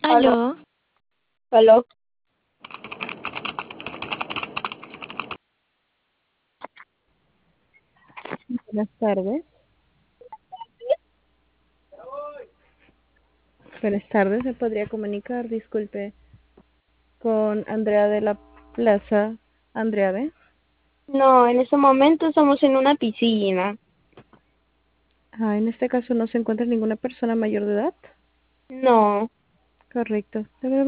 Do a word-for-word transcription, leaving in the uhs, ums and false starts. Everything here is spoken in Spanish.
Aló, Aló, aló. buenas tardes. Buenas tardes, ¿me podría comunicar? Disculpe, con Andrea de la Plaza. Andrea B. No, en este momento estamos en una piscina. Ah, en este caso no se encuentra ninguna persona mayor de edad. No. Correcto. Debe